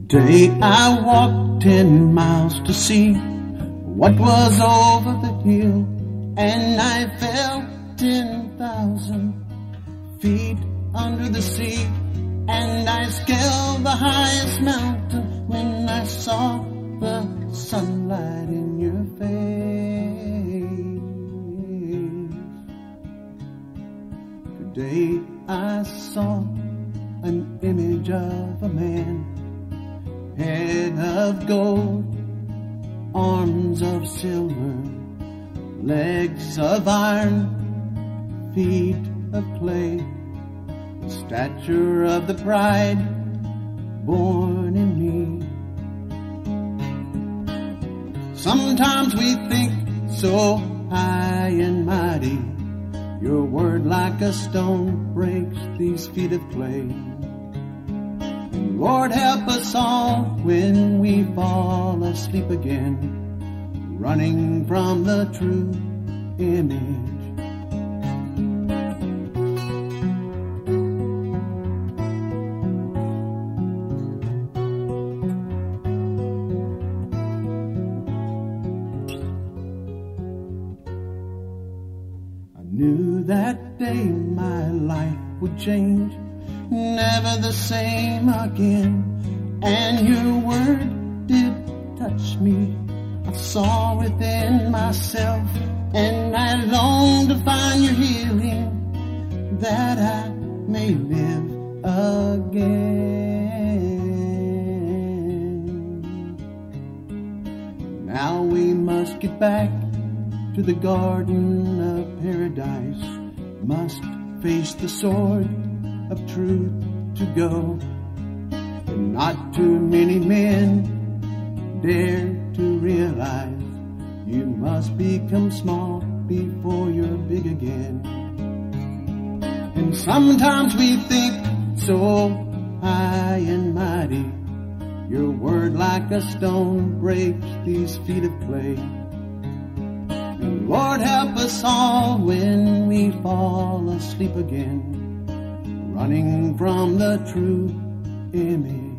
Today I walked 10 miles to see what was over the hill, and I fell 10,000 feet under the sea, and I scaled the highest mountain when I saw the sunlight in your face. Today I saw an image of a man, head of gold, arms of silver, legs of iron, feet of clay, the stature of the pride born in me. Sometimes we think so high and mighty, your word like a stone breaks these feet of clay. Lord, help us all when we fall asleep again, running from the true image. I knew that day my life would change, never the same again, and your word did touch me. I saw within myself, and I longed to find your healing, that I may live again. Now we must get back to the garden of paradise, must face the sword of truth to go, and not too many men dare to realize you must become small before you're big again. And sometimes we think so high and mighty, your word like a stone breaks these feet of clay. And Lord, help us all when we fall asleep again, running from the true image.